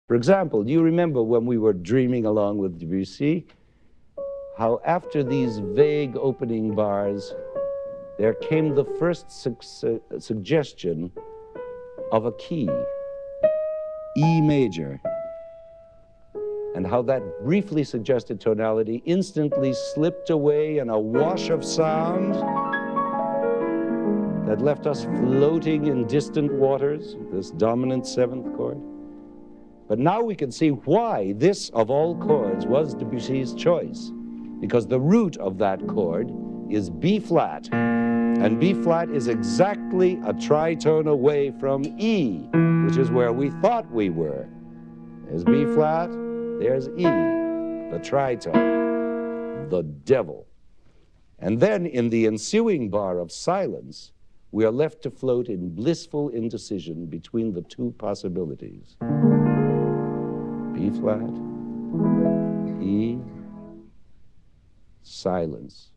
For example, do you remember when we were dreaming along with Debussy, how after these vague opening bars, there came the first suggestion of a key, E major, and how that briefly suggested tonality instantly slipped away in a wash of sound that left us floating in distant waters, this dominant seventh chord. But now we can see why this, of all chords, was Debussy's choice, because the root of that chord is B flat, and B flat is exactly a tritone away from E, which is where we thought we were. There's B flat, there's E, the tritone, the devil. And then in the ensuing bar of silence, we are left to float in blissful indecision between the two possibilities. B flat, E, silence.